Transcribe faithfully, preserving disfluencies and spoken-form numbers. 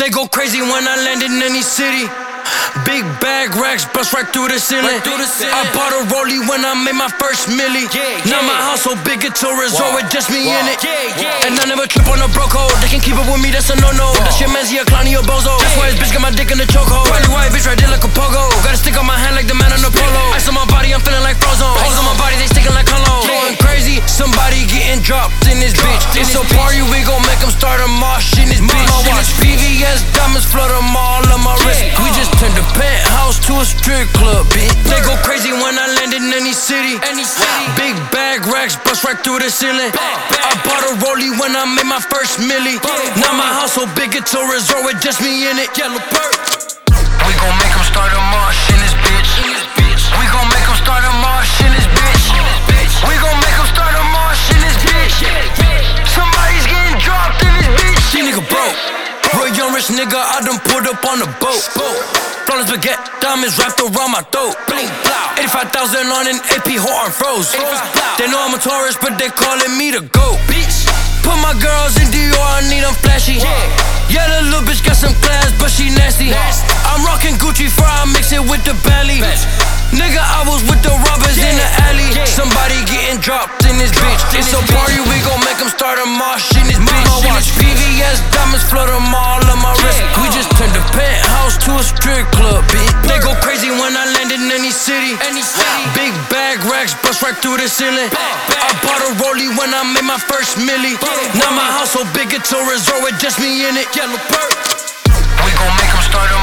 They go crazy when I land in any city. Big bag racks bust right through the ceiling. Right through the ceiling. I bought a rollie when I made my first milli. Yeah, yeah. Now my house so big it's a resort with just me Wow. in it. Yeah, yeah. And I never trip on a broke hoe. They can keep up with me, that's a no-no. That shit man's a clown, he a bozo. That's why his bitch got my dick in the chokehold. Probably white bitch right there like a pogo. Got a stick on my hand like the man on the polo. Ice on my body, I'm feeling like Frozone. Holes on my body, they sticking like Colo. Going crazy, somebody getting dropped in this bitch. It's a party, we gon' make them start a march in this bitch. My watch, V V S diamonds flood them all on my wrist. We just turned the penthouse to a strip club, bitch. They go crazy when I land in any city. Any city. Big bag racks bust right through the ceiling. I bought a rollie when I made my first milli. Now my house so big it's a resort with just me in it. Yellow perk. We gon' make them start a march in this bitch. We gon' make them start a march in this bitch. We gon' make them start a march in this bitch. Somebody's getting dropped in this bitch. These nigga broke. Real young rich nigga, I done pulled up on the boat. Flawless baguette, diamonds wrapped around my throat. eighty-five thousand on an A P Horton froze. They know I'm a tourist, but they calling me the GOAT. Put my girls in Dior, I need them flashy. Yeah, the little bitch got some class, but she nasty. I'm rocking Gucci fur, I mix it with the belly. Nigga, I was with the robbers in the alley. Somebody getting dropped in this bitch. It's a party, we gon' make them start a march in this bitch. My watch, V V S diamonds flood them all on my wrist. We just turned the penthouse to a strip club, bitch. They go crazy when I land in any city. Big bag racks bust right through the ceiling. I bought a rollie when I made my first milli. Now my house so big it's a resort with just me in it. Yellow perk. We gon' make them start a